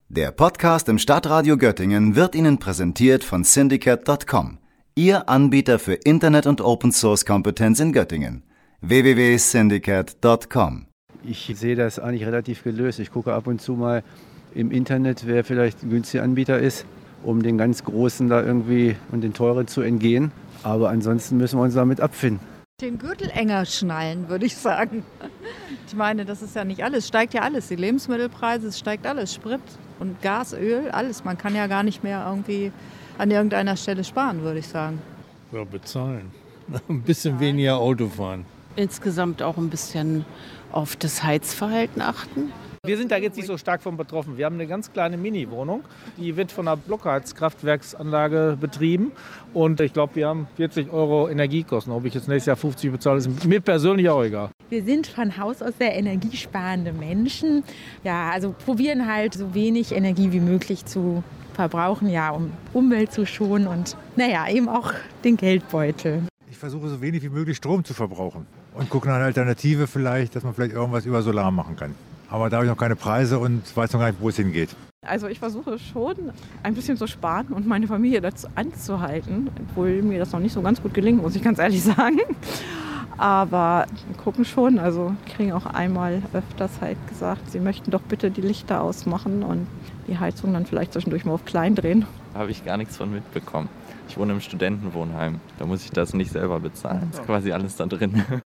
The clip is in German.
Der Podcast im Stadtradio Göttingen wird Ihnen präsentiert von Syndicate.com, Ihr Anbieter für Internet- und Open-Source-Kompetenz in Göttingen. www.syndicate.com. Ich sehe das eigentlich relativ gelöst. Ich gucke ab und zu mal im Internet, wer vielleicht ein günstiger Anbieter ist, um den ganz Großen da irgendwie und den Teuren zu entgehen. Aber ansonsten müssen wir uns damit abfinden. Den Gürtel enger schnallen, würde ich sagen. Ich meine, das ist ja nicht alles, steigt ja alles. Die Lebensmittelpreise, es steigt alles, Sprit und Gas, Öl, alles. Man kann ja gar nicht mehr irgendwie an irgendeiner Stelle sparen, würde ich sagen. Ja, bezahlen. Ein bisschen weniger Auto fahren. Insgesamt auch ein bisschen auf das Heizverhalten achten. Wir sind da jetzt nicht so stark von betroffen. Wir haben eine ganz kleine Mini-Wohnung, die wird von einer Blockheizkraftwerksanlage betrieben und ich glaube, wir haben 40 € Energiekosten. Ob ich jetzt nächstes Jahr 50 bezahle, ist mir persönlich auch egal. Wir sind von Haus aus sehr energiesparende Menschen. Ja, also probieren halt so wenig Energie wie möglich zu verbrauchen, ja, um Umwelt zu schonen und eben auch den Geldbeutel. Ich versuche so wenig wie möglich Strom zu verbrauchen und gucke nach einer Alternative vielleicht, dass man vielleicht irgendwas über Solar machen kann. Aber da habe ich noch keine Preise und weiß noch gar nicht, wo es hingeht. Also ich versuche schon ein bisschen zu sparen und meine Familie dazu anzuhalten, obwohl mir das noch nicht so ganz gut gelingt, muss ich ganz ehrlich sagen. Aber wir gucken schon, also kriegen auch einmal öfters halt gesagt, sie möchten doch bitte die Lichter ausmachen und die Heizung dann vielleicht zwischendurch mal auf klein drehen. Da habe ich gar nichts von mitbekommen. Ich wohne im Studentenwohnheim, da muss ich das nicht selber bezahlen. Das ist quasi alles da drin.